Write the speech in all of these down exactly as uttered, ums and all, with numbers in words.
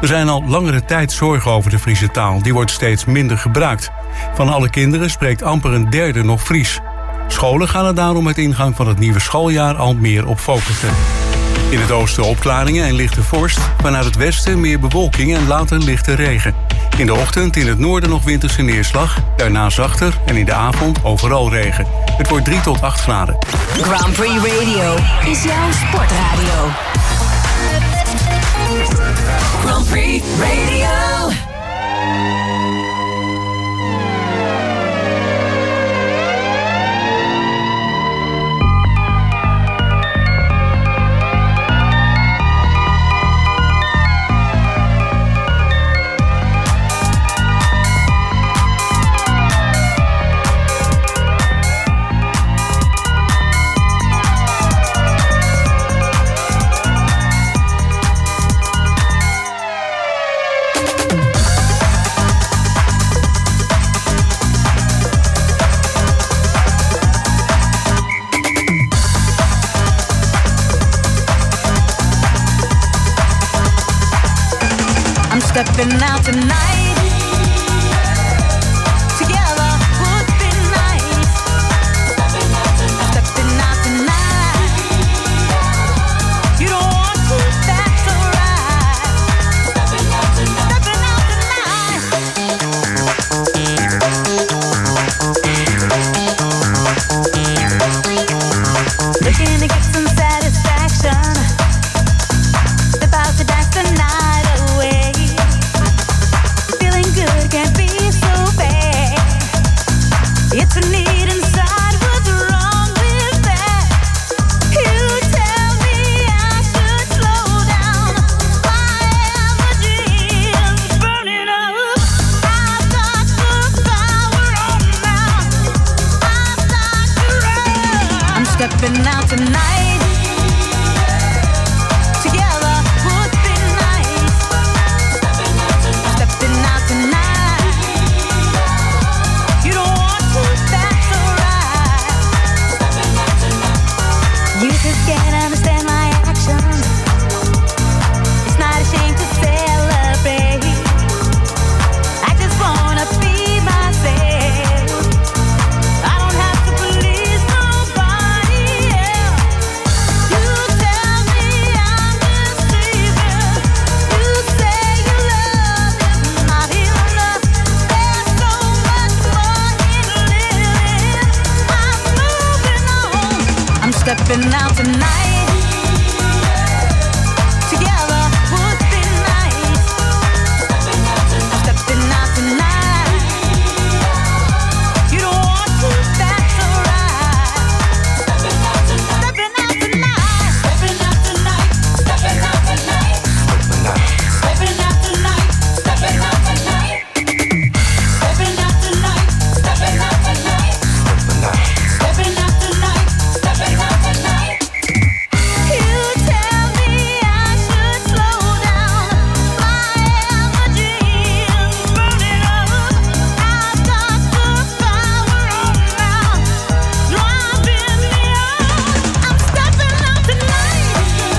Er zijn al langere tijd zorgen over de Friese taal. Die wordt steeds minder gebruikt. Van alle kinderen spreekt amper een derde nog Fries. Scholen gaan er daarom met ingang van het nieuwe schooljaar al meer op focussen. In het oosten opklaringen en lichte vorst. Vanuit het westen meer bewolking en later lichte regen. In de ochtend in het noorden nog winterse neerslag. Daarna zachter en in de avond overal regen. Het wordt drie tot acht graden. Grand Prix Radio is jouw sportradio. Grand Prix Radio. Stepping out tonight, together would be nice. Stepping out tonight, stepping out tonight. You don't want to, that's alright. Stepping out tonight, stepping out tonight. Looking to get some satisfaction. Step out to dance the night away. Can't be so bad. It's a need inside. What's wrong with that? You tell me I should slow down. My energy is burning up. I've got the power on now. I've got to run. I'm stepping out tonight. Together would be nice. Stepping out tonight. You just can't understand my action. It's not a shame to celebrate. I just wanna be myself. I don't have to please nobody else. You tell me I'm deceiving. You say your love is not enough. There's so much more in living. I'm moving on. I'm stepping out tonight. Together would be nice. Stepping out tonight. You don't want to, that's alright. Stepping out tonight. Stepping out tonight. Stepping out tonight. Stepping out tonight. Stepping out tonight. Stepping out tonight. Stepping out tonight. Stepping out tonight. Stepping out tonight. You tell me I should slow down. My energy is burning up. I've got the power on now, driving me out. I'm stepping out tonight.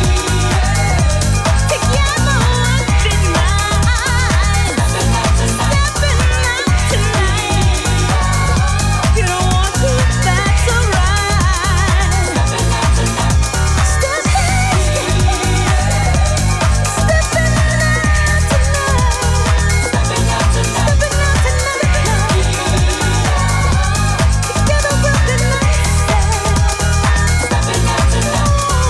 Together would be nice. Stepping out tonight. You don't want to, that's alright. Stepping, stepping out tonight. Stepping out tonight. Together we'll be nice. Stepping out tonight.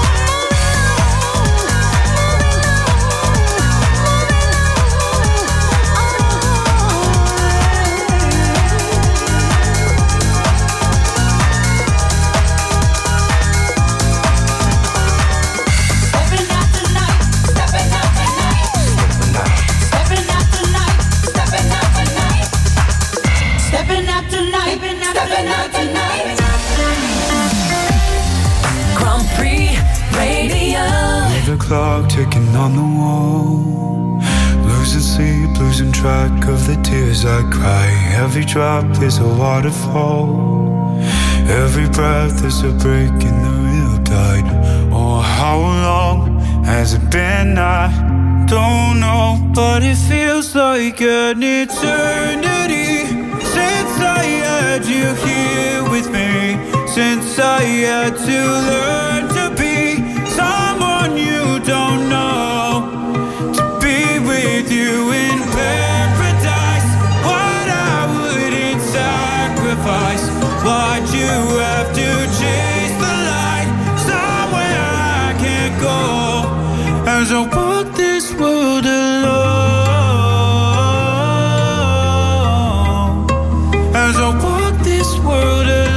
Stepping out tonight. Stepping out tonight. Stepping out tonight. Stepping out tonight. Stepping out tonight. Stepping out tonight. Grand Prix Radio. The clock ticking on the wall. Losing sleep, losing track of the tears I cry. Every drop is a waterfall. Every breath is a break in the real tide. Oh, how long has it been? I don't know, but it feels like an eternity since I had you here with me, since I had to learn to be someone you don't know, to be with you in paradise. What I wouldn't sacrifice, why'd you have to chase the light somewhere I can't go, as I walk this world alone, as I walk this world alone.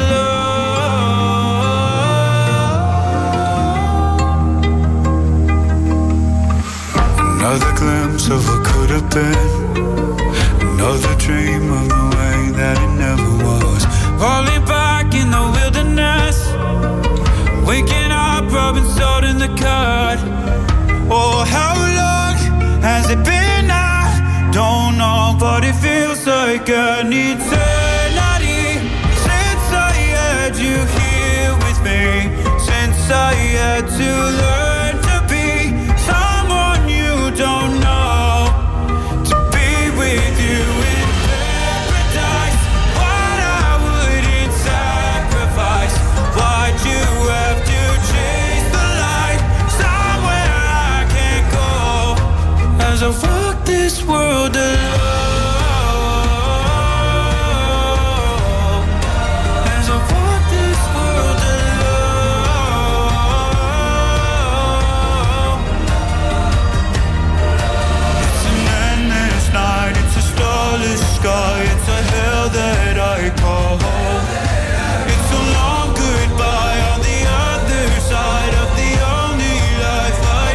Another glimpse of what could have been, another dream of the way that it never was. Falling back in the wilderness, waking up, rubbing salt in the cut. Oh, how long has it been? I don't know, but it feels like an eternity since I had you here with me, since I had to learn to be someone you don't know, to be with you in paradise. What I wouldn't sacrifice, why'd you have to chase the light somewhere I can't go, as I walk this world alone, as I walk this world alone. It's an endless night, it's a starless sky, it's a hell that I call home. It's a long goodbye on the other side of the only life I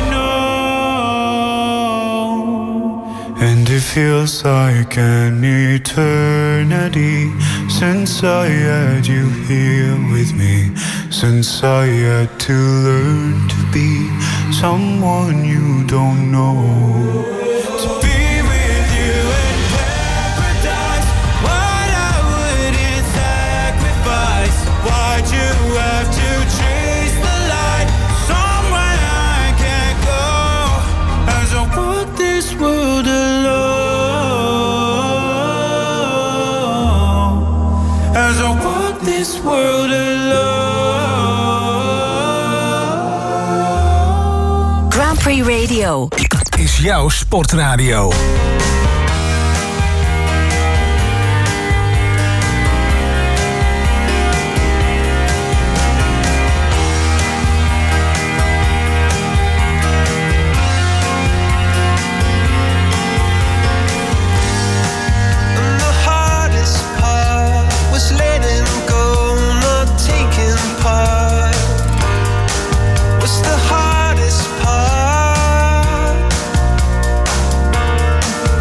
know. And it feels like an eternity since I had you here with me, since I had to learn to be someone you don't know, to be with you in paradise. What I wouldn't sacrifice, why'd you have to chase the light somewhere I can't go, as I walk this world alone, as I walk this world alone. Grand Prix Radio. Is jouw sportradio. The hardest part was letting go, not taking part. Was the hardest part.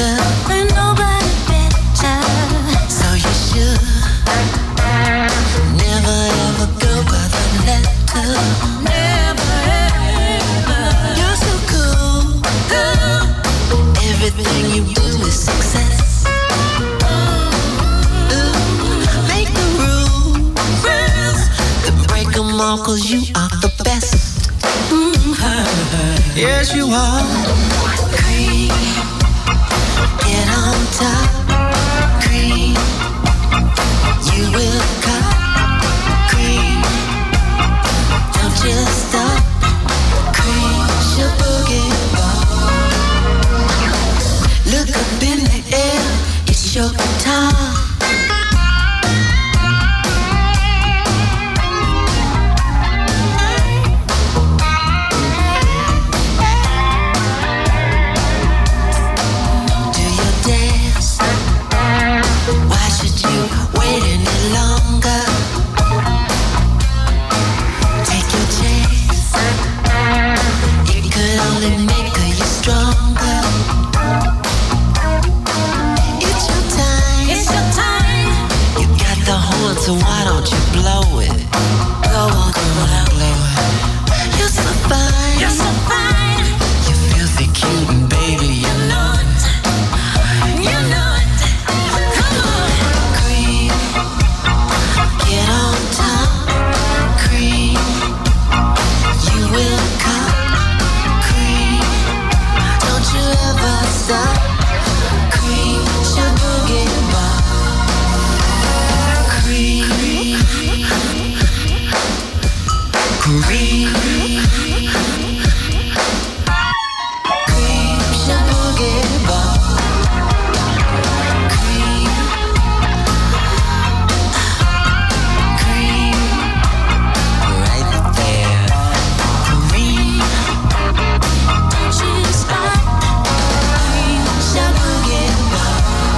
better. Ain't nobody better. So you should never ever go by the letter. Never ever. You're so cool. Cool. Everything you do is success. All 'cause you are the best. Mm-hmm. Yes, you are. Cream, get on top. Cream, you will cut. Cream, don't just stop. Cream, your boogie bar. Look up in the air, it's your time. So why don't you blow it? Blow on girl, blow it. You're so fine. You're so fine. You're filthy cute and baby, you know it. You know it. Come on. Cream, get on top. Cream, you will come. Cream, don't you ever stop. Cream, your boogie bar. Cream, cream, shampoo get bar. Cream, cream, right there. Cream, don't you stop. Cream, shampoo get bar.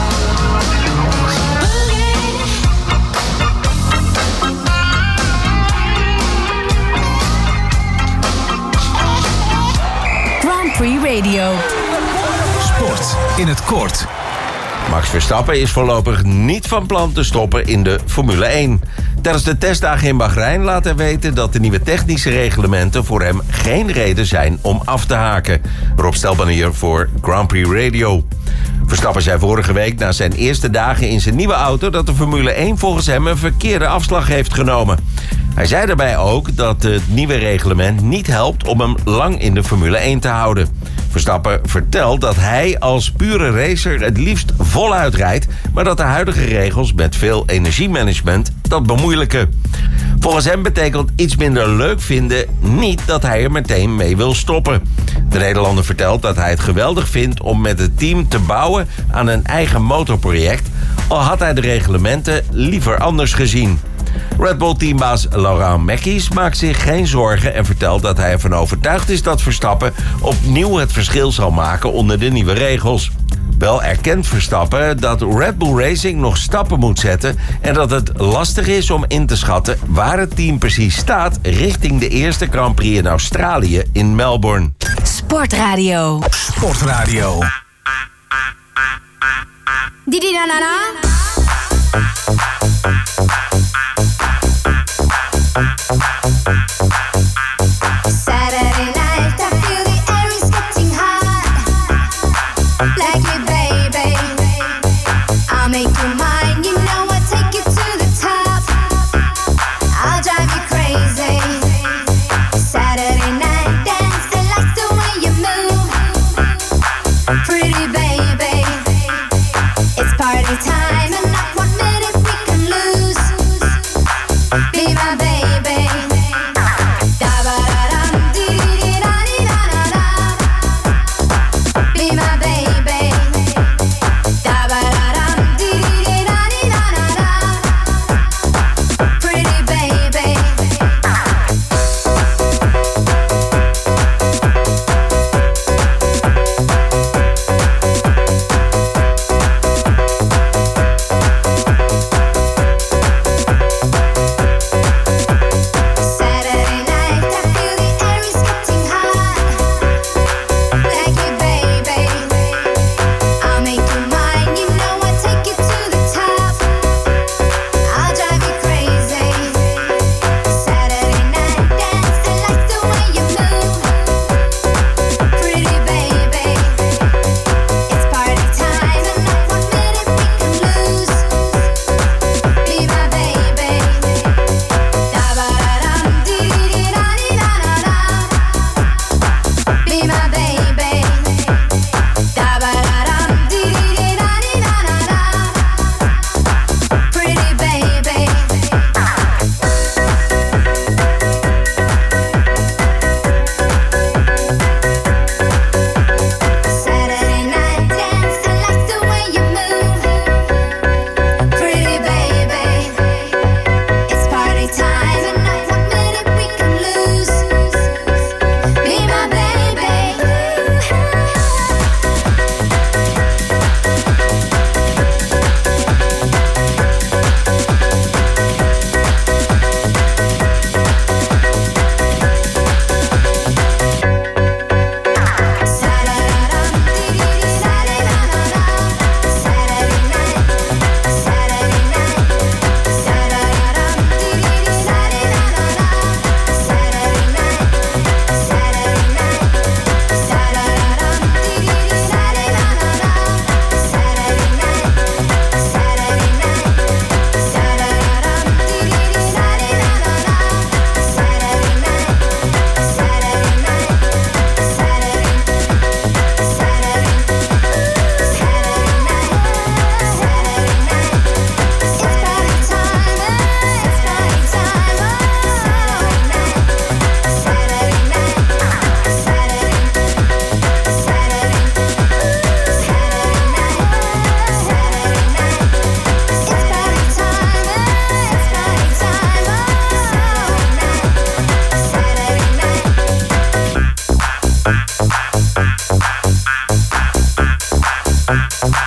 Free Radio. Sport in het kort. Max Verstappen is voorlopig niet van plan te stoppen in de Formule één. Tijdens de testdagen in Bahrein laat hij weten dat de nieuwe technische reglementen voor hem geen reden zijn om af te haken. Rob Stelbanier voor Grand Prix Radio. Verstappen zei vorige week na zijn eerste dagen in zijn nieuwe auto dat de Formule één volgens hem een verkeerde afslag heeft genomen. Hij zei daarbij ook dat het nieuwe reglement niet helpt om hem lang in de Formule één te houden. Verstappen vertelt dat hij als pure racer het liefst voluit rijdt, maar dat de huidige regels met veel energiemanagement dat bemoeilijken. Volgens hem betekent iets minder leuk vinden niet dat hij er meteen mee wil stoppen. De Nederlander vertelt dat hij het geweldig vindt om met het team te bouwen aan een eigen motorproject, al had hij de reglementen liever anders gezien. Red Bull-teambaas Laurent Mekies maakt zich geen zorgen en vertelt dat hij ervan overtuigd is dat Verstappen opnieuw het verschil zal maken onder de nieuwe regels. Wel erkent Verstappen dat Red Bull Racing nog stappen moet zetten en dat het lastig is om in te schatten waar het team precies staat richting de eerste Grand Prix in Australië in Melbourne. Sportradio. Sportradio. Didi na na na. Saturday night, I feel the air is getting hot. Like me, baby, I'll make you mine. You know I'll take you to the top. I'll drive you crazy. Saturday night dance, I like the way you move. Pretty baby, it's party time and not one minute we can lose. Be my baby. Be my baby. Da ba da dum, dee dee da.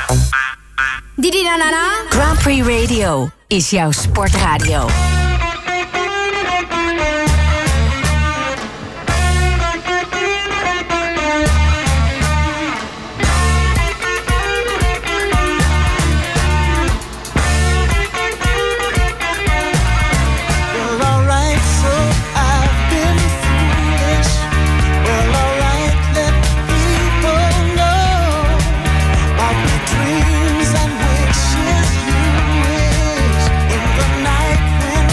Didi na na na. Grand Prix Radio is jouw sportradio. Dreams and wishes you wish in the night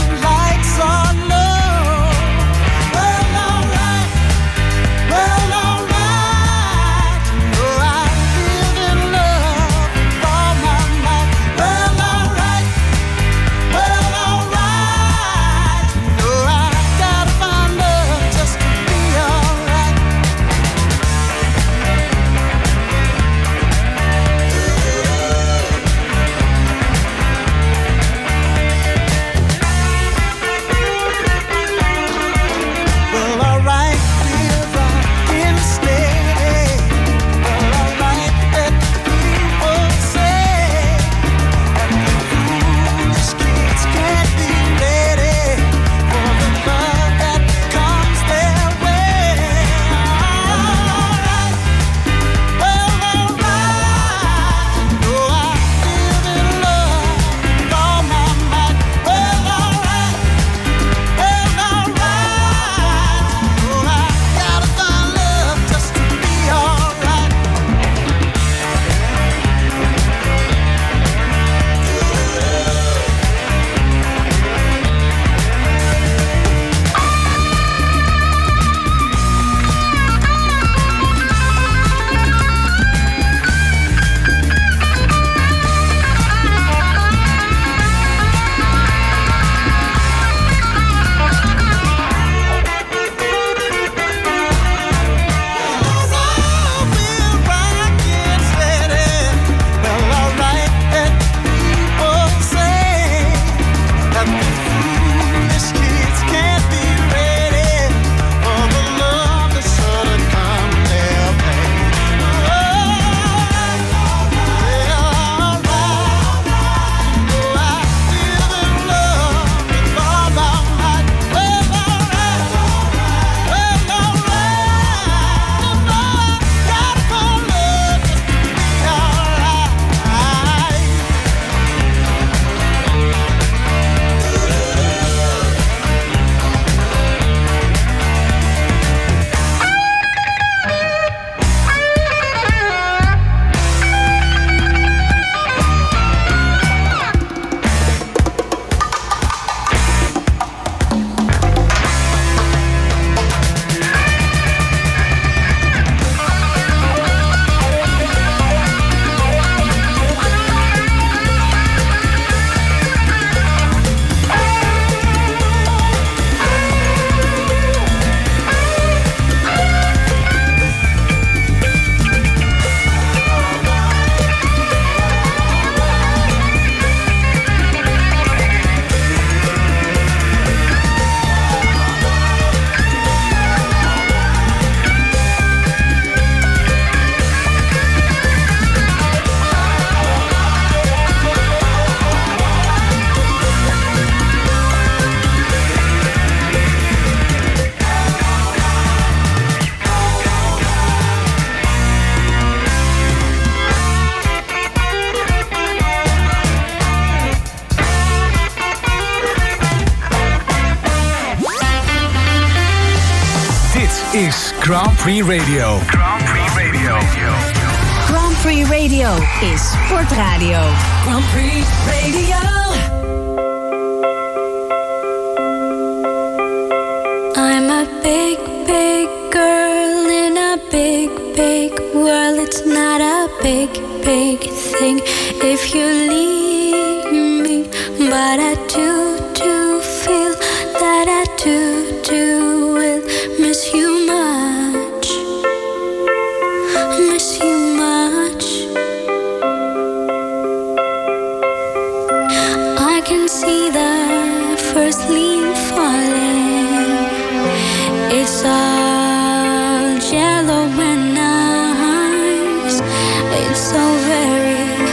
is Grand Prix Radio. Grand Prix Radio. Grand Prix Radio is sportradio. Grand Prix Radio. I'm a big, big girl in a big, big world. It's not a big, big thing if you leave me. But I do, do feel that I do, do will miss you much. Miss you much. I can see the first leaf falling. It's all yellow and nice. It's so very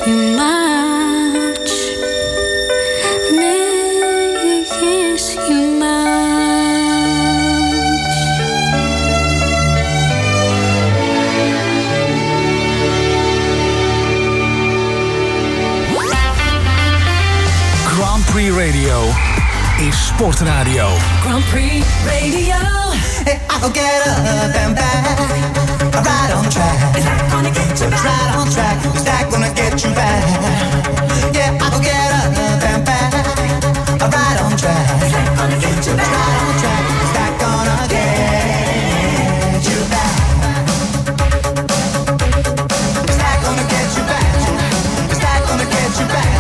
you much. They kiss you much. Grand Prix Radio is sportradio. Grand Prix Radio. Hey, I go get up and back. I'm right on track. Is that gonna get you back? Right on track. Is that gonna get you back? Yeah, I go get up and back. I'm right on track. Is that gonna get you back? Right on track. Is that gonna get you back? Is that gonna get you back? Is that gonna get you back?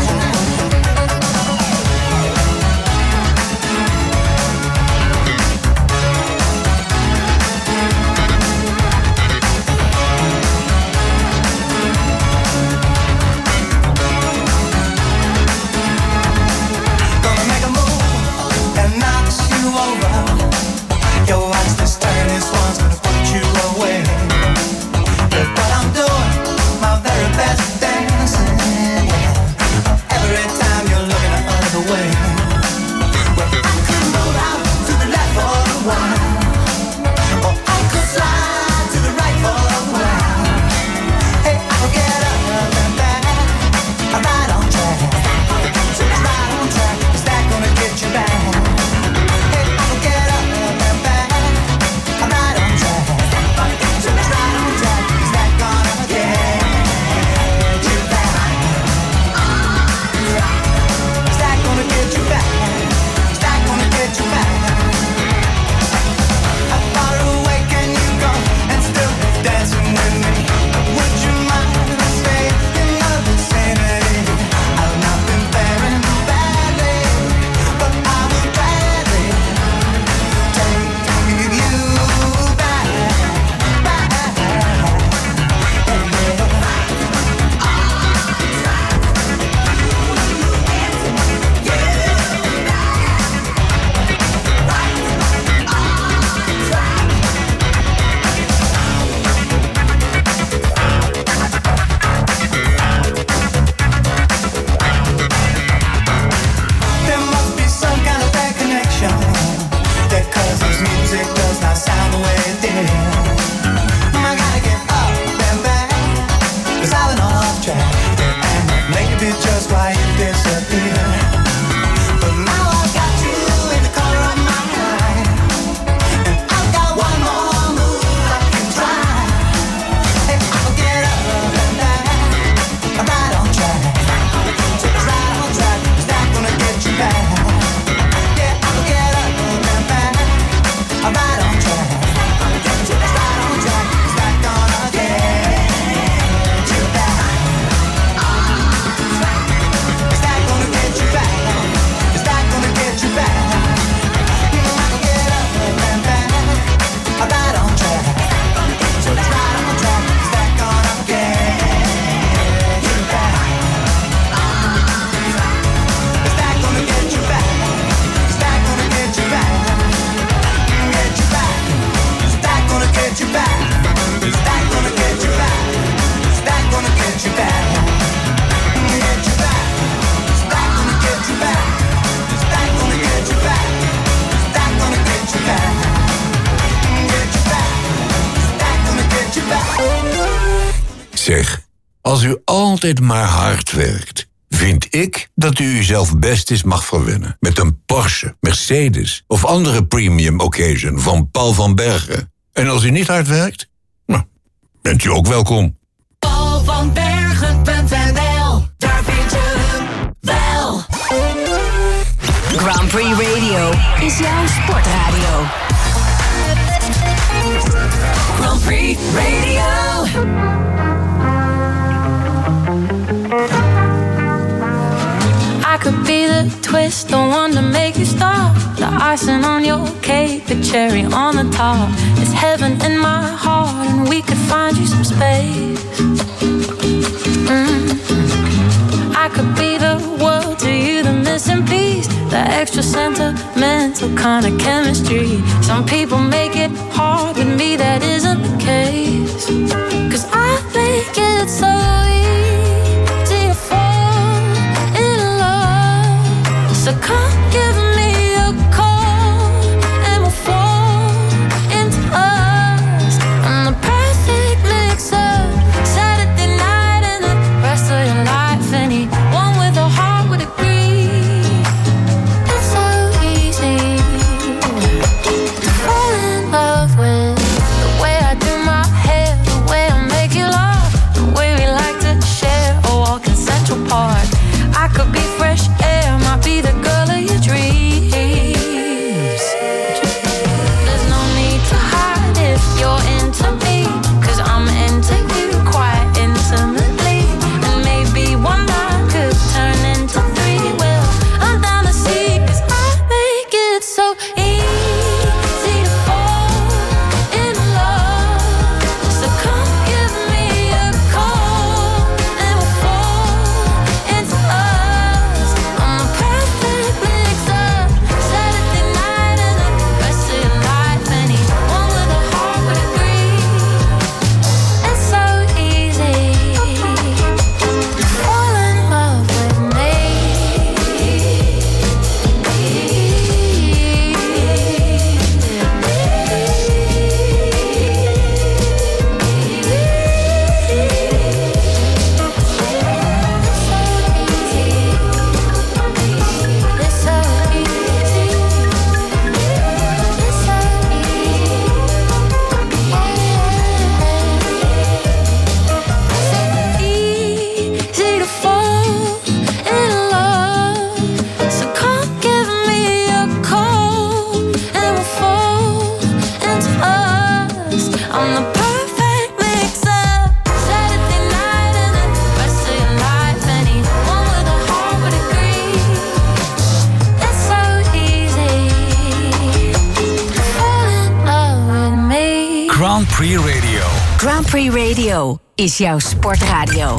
Zeg, als u altijd maar hard werkt, vind ik dat u uzelf best eens mag verwennen met een Porsche, Mercedes of andere premium occasion van Paul van Bergen. En als u niet hard werkt, nou, bent u ook welkom. paul van bergen punt n l, daar vind je hem wel. Grand Prix Radio is jouw sportradio. Grand Prix Radio. I could be the twist, the one to make you stop. The icing on your cake, the cherry on the top. It's heaven in my heart, and we could find you some space. Mm. I could be the world to you, the missing piece, the extra sentimental kind of chemistry. Some people make it hard, with me that isn't the case. 'Cause I make it so easy Prix Radio. Grand Prix Radio is jouw sportradio.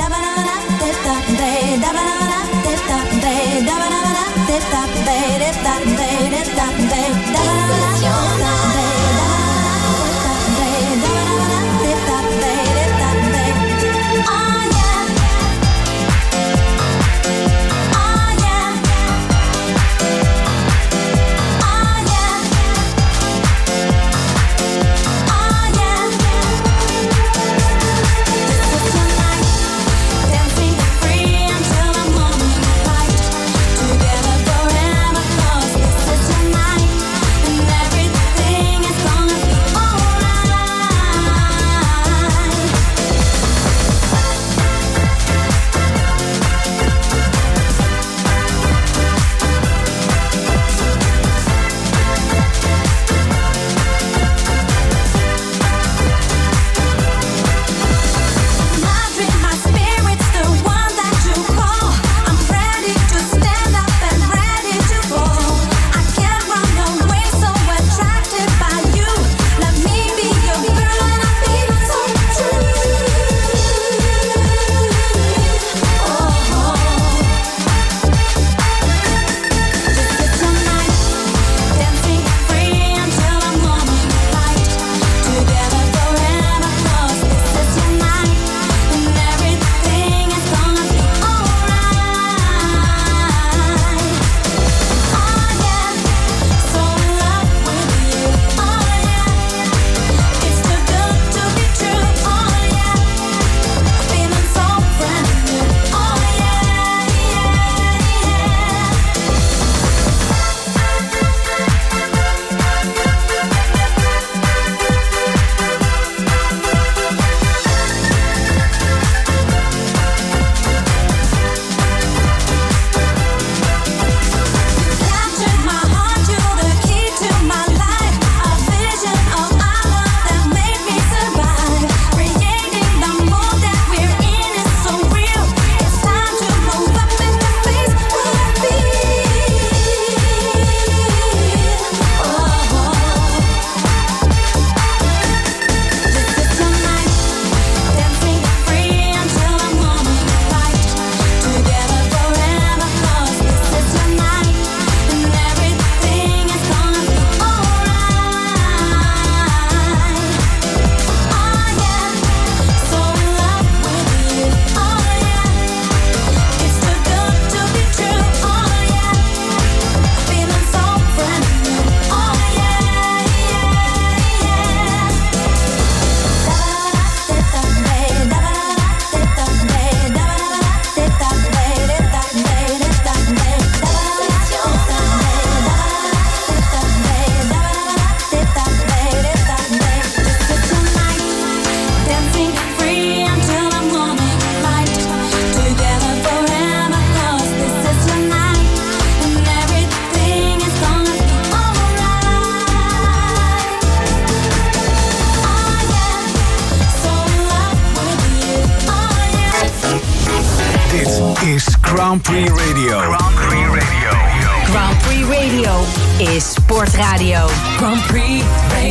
Grand Prix Radio. Grand Prix Radio. Grand Prix Radio is sportradio. Grand Prix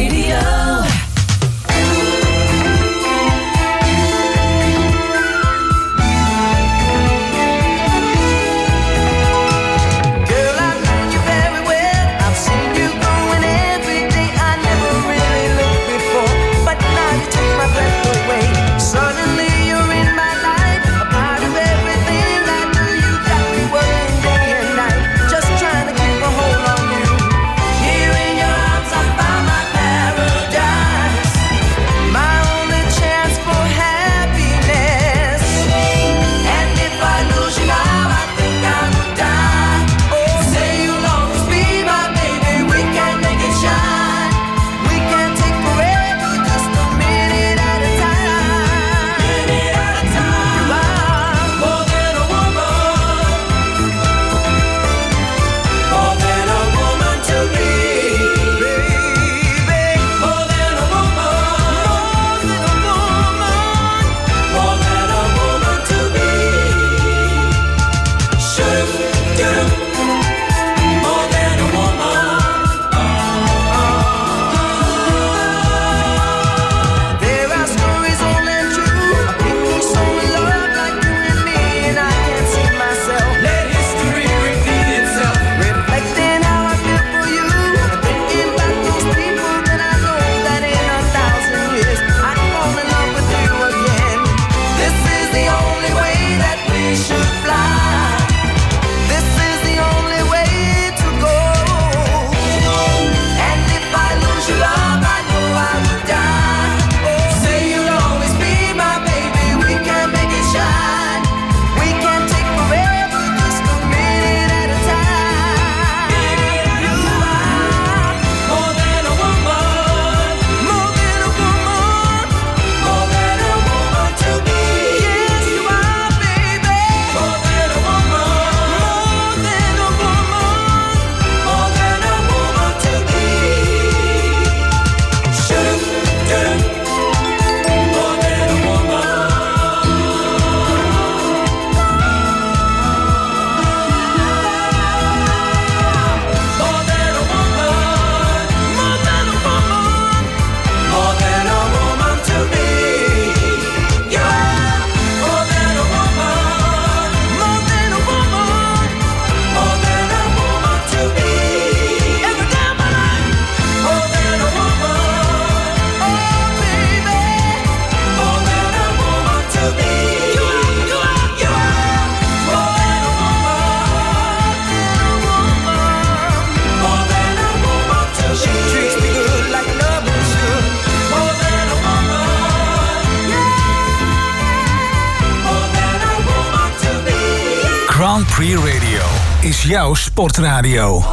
Radio. Here in your arms, I found my paradise. Grand Prix Radio is jouw sportradio.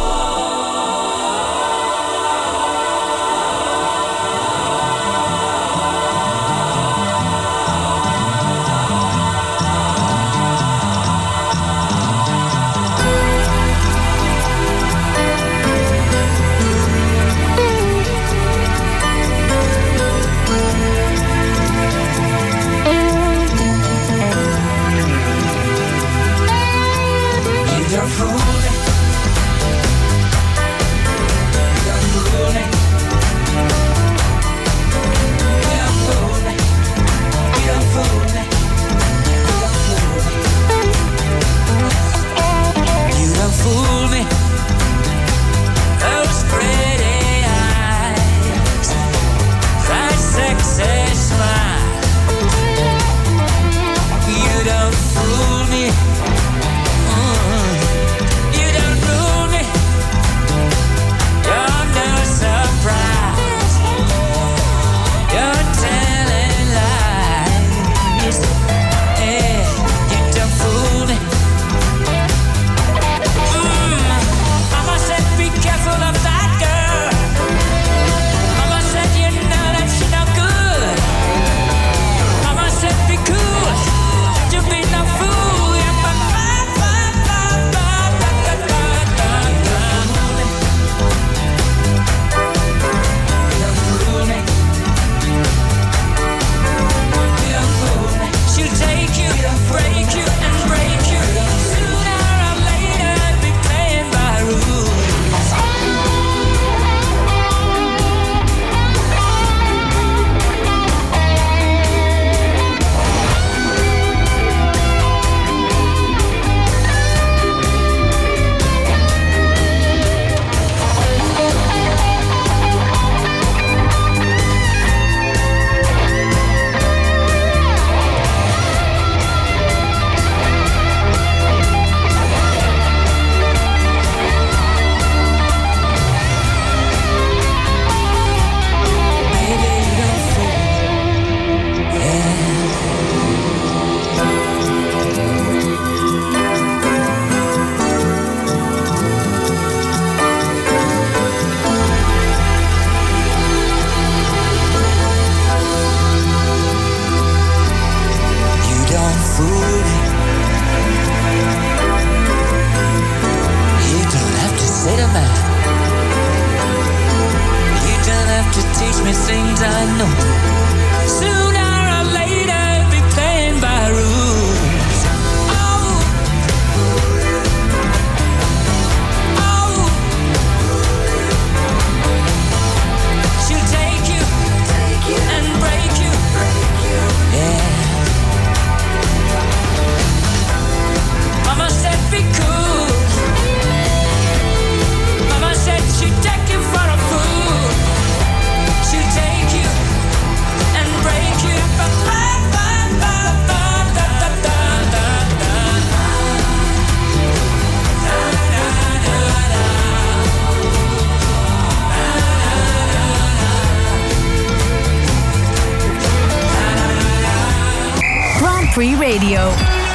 Radio.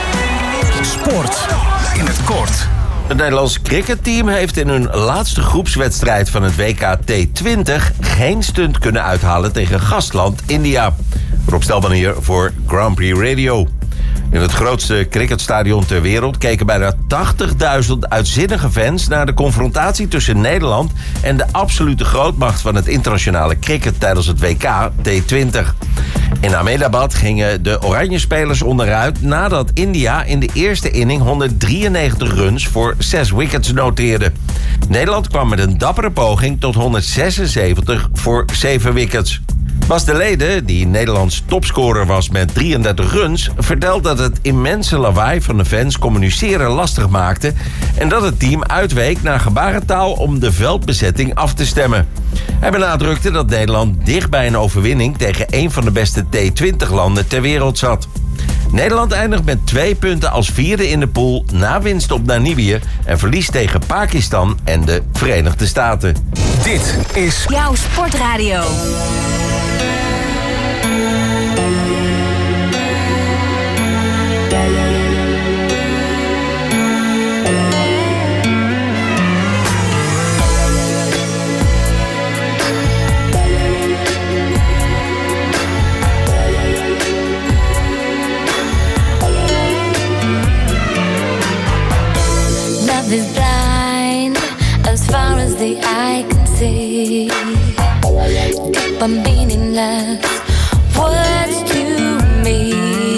Sport in het kort. Het Nederlands cricketteam heeft in hun laatste groepswedstrijd van het W K T twintig geen stunt kunnen uithalen tegen gastland India. Rob Stelman hier voor Grand Prix Radio. In het grootste cricketstadion ter wereld keken bijna tachtigduizend uitzinnige fans naar de confrontatie tussen Nederland en de absolute grootmacht van het internationale cricket tijdens het W K T twintig. In Ahmedabad gingen de Oranje-spelers onderuit nadat India in de eerste inning honderddrieënnegentig runs voor zes wickets noteerde. Nederland kwam met een dappere poging tot honderdzesenzeventig voor zeven wickets. Bas de Lede, die Nederlands topscorer was met drieëndertig runs, vertelt dat het immense lawaai van de fans communiceren lastig maakte en dat het team uitweek naar gebarentaal om de veldbezetting af te stemmen. Hij benadrukte dat Nederland dicht bij een overwinning tegen een van de beste T twintig landen ter wereld zat. Nederland eindigt met twee punten als vierde in de pool na winst op Namibië en verlies tegen Pakistan en de Verenigde Staten. Dit is jouw sportradio. the eye can see. Deep and meaningless words to me.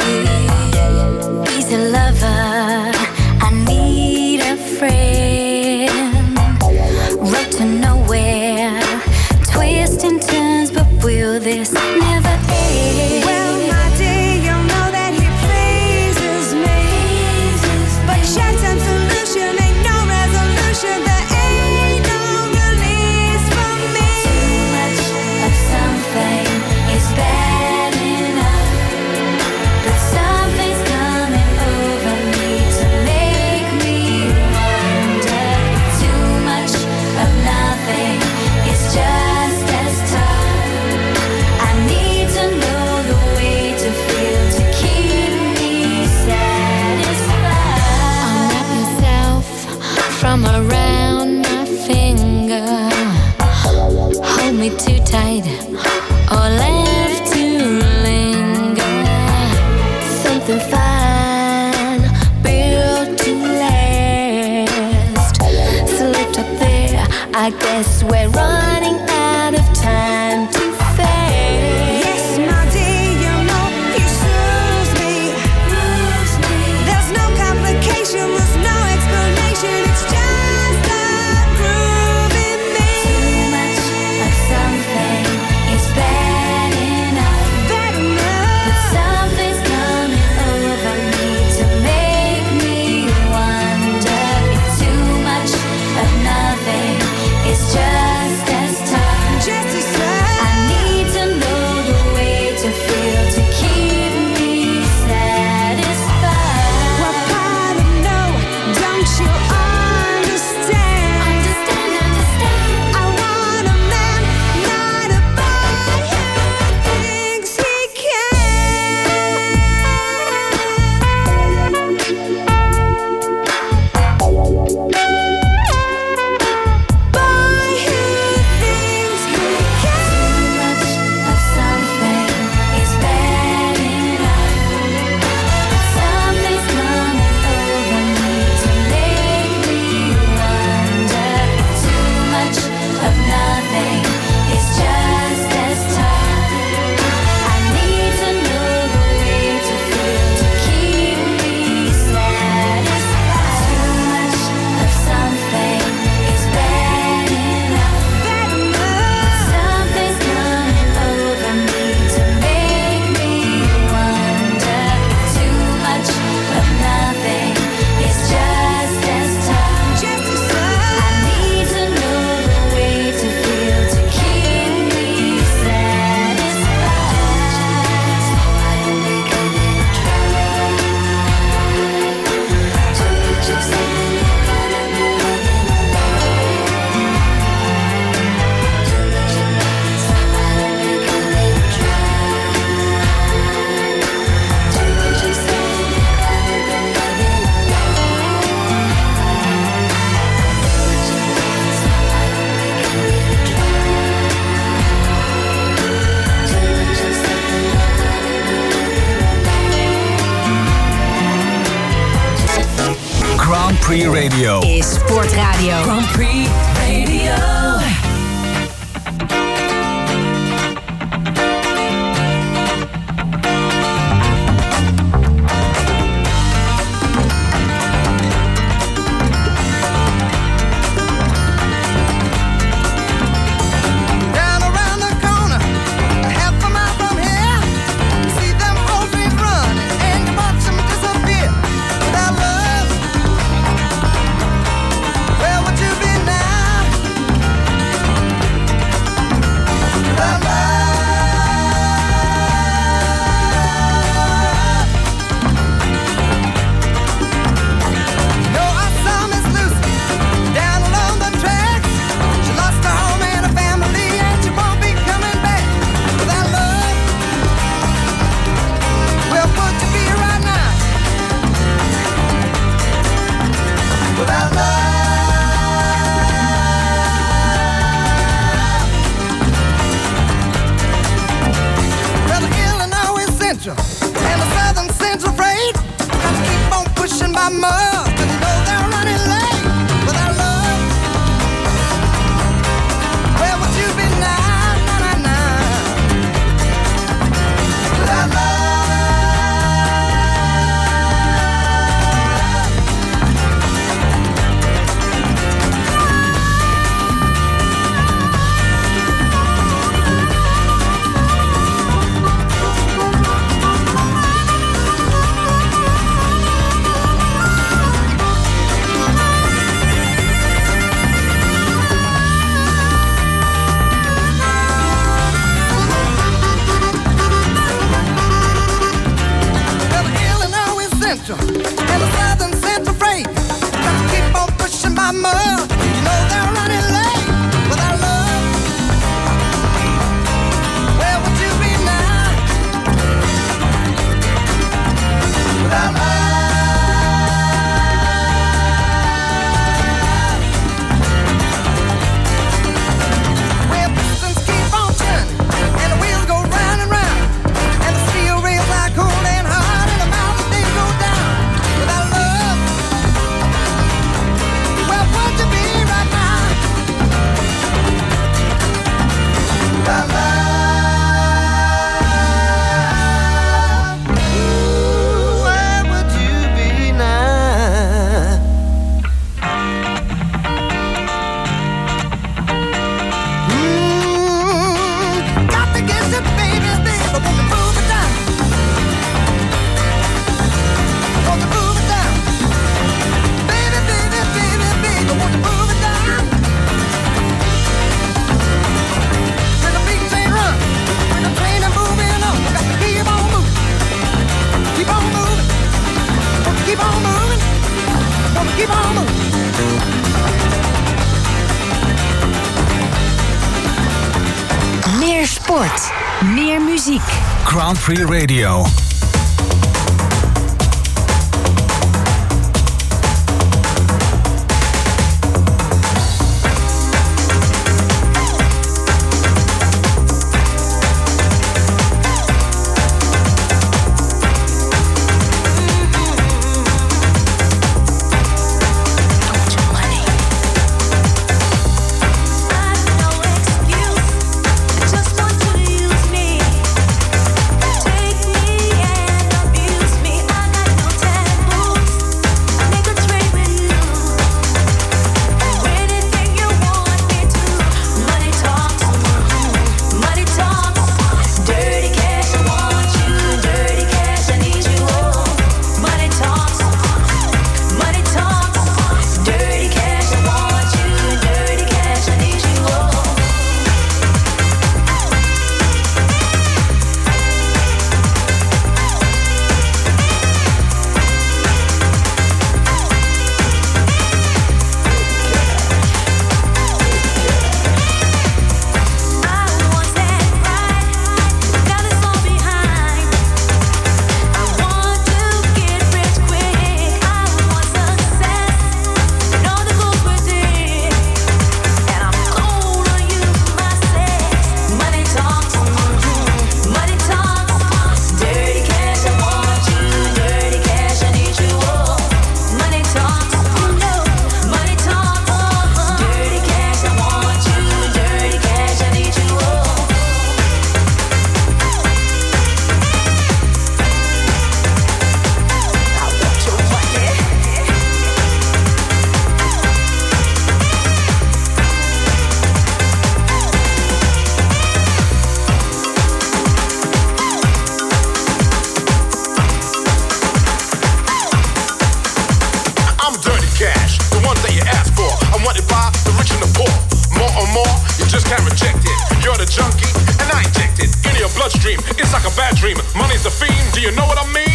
He's a lover, I need a friend. Road to nowhere, twists and turns, but will this never end? Well, my dear, you know that he pleases me, but short-term solution ain't no resolution. There ain't no release for me. Too much of something is bad enough, but something's coming over me to make me wonder. Too much of nothing is just as tough. I need to know the way to feel to keep me satisfied. Unwrap yourself from around my finger. Hold me too tight or left to linger. Something fine, built to last. Slipped up there, I guess we're running out of time too fast. Yes, my dear, you know he soothes me. There's no complication, there's no explanation. It's just a groove in me. Too much of something is bad enough, Bad but enough. something's coming over me to make me wonder. If too much of nothing is just as tough. Just as I need to know the way to feel to keep me satisfied. What part of no don't you understand? Understand, understand. I want a man, not a boy who thinks he can. Boy who thinks he can. Too much of something is bad enough, but something's coming over me to make me wonder. Too much of nothing is just as tough. I need to know the way to feel to keep me satisfied. Too much of something is bad enough, Bad enough. something's coming over me to make me wonder. Too much of nothing is just as tough. Just as I need to know the way to feel to keep me Grand Prix Radio. Is Sportradio. Grand Prix Radio. Down around the corner, half a mile from here, see them old trees running, and you watch them disappear. Without love, where would you be now? the southern central freight. Got to keep on pushing my mud. You know they're running late without love. Where would you be now? Without love. Well, pistons keep on turning, and the wheels go round and round, and the steel rails are cold and hard, and the mountains they go down. Without love, where would you be right now? Without love. Ooh, where would you be now? Mm, got to get you, baby, baby, won't you move it down? Won't you move it down? Baby, baby, baby, baby, won't you move it down? When the big train run, when the train is moving on, you got to keep on moving, keep on moving, won't you keep on moving, won't you keep on moving. Meer sport, meer muziek. Grand Prix Radio. Just want to use me. Take me bloodstream. It's like a bad dream. Money's the fiend. Do you know what I mean?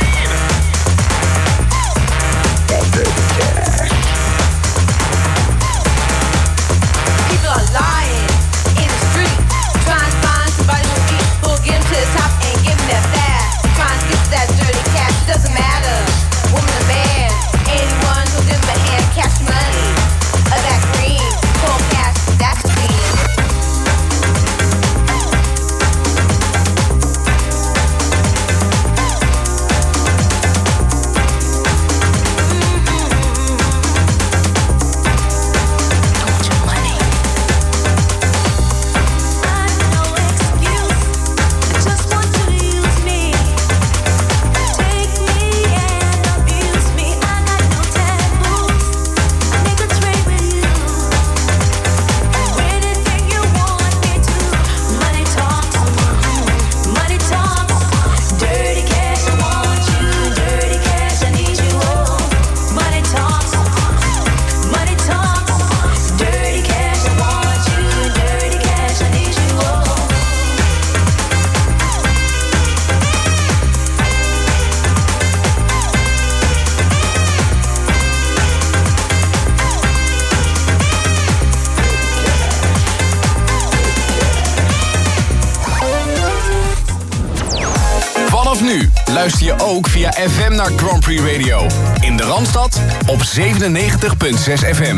People are lying in the street, trying to find somebody who'll eat, who'll get them to the top and give them that fast. Trying to get to that dirty cash. It doesn't matter, woman or man, anyone who'll give them a hand, cash money, or that green, cold cash, that's green. luister je ook via F M naar Grand Prix Radio. In de Randstad op zevenennegentig komma zes F M.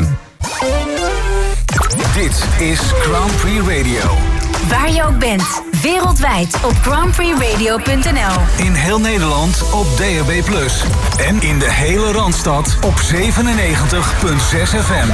Dit is Grand Prix Radio. Waar je ook bent, wereldwijd op grand prix radio punt n l. In heel Nederland op D A B plus. En in de hele Randstad op zevenennegentig komma zes F M.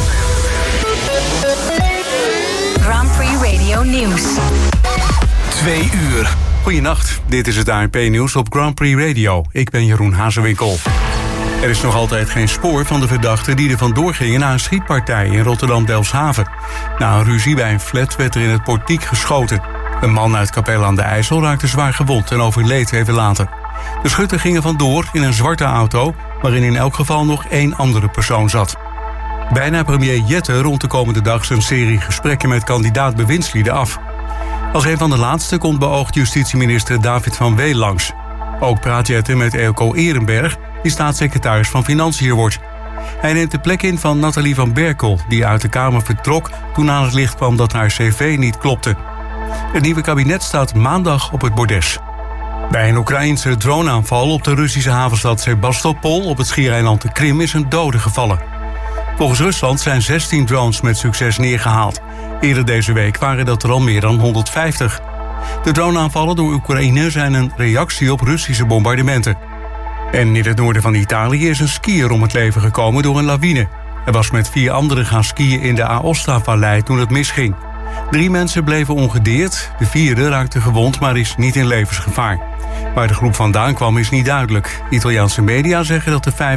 Grand Prix Radio Nieuws. Twee uur. Goedenacht, dit is het A N P-nieuws op Grand Prix Radio. Ik ben Jeroen Hazewinkel. Er is nog altijd geen spoor van de verdachten die er vandoor gingen na een schietpartij in Rotterdam-Delfshaven. Na een ruzie bij een flat werd er in het portiek geschoten. Een man uit Capelle aan de IJssel raakte zwaar gewond en overleed even later. De schutter gingen vandoor in een zwarte auto, waarin in elk geval nog één andere persoon zat. Bijna premier Jette rond de komende dag zijn serie gesprekken met kandidaat-bewindslieden af. Als een van de laatste komt beoogd justitieminister David van Weel langs. Ook praat Jette met Eelco Ehrenberg, die staatssecretaris van Financiën wordt. Hij neemt de plek in van Nathalie van Berkel, die uit de Kamer vertrok toen aan het licht kwam dat haar cv niet klopte. Het nieuwe kabinet staat maandag op het bordes. Bij een Oekraïnse droneaanval op de Russische havenstad Sebastopol op het schiereiland de Krim is een dode gevallen. Volgens Rusland zijn zestien drones met succes neergehaald. Eerder deze week waren dat er al meer dan honderdvijftig. De droneaanvallen door Oekraïne zijn een reactie op Russische bombardementen. En in het noorden van Italië is een skier om het leven gekomen door een lawine. Hij was met vier anderen gaan skiën in de Aosta-vallei toen het misging. Drie mensen bleven ongedeerd, de vierde raakte gewond, maar is niet in levensgevaar. Waar de groep vandaan kwam is niet duidelijk. Italiaanse media zeggen dat de vijf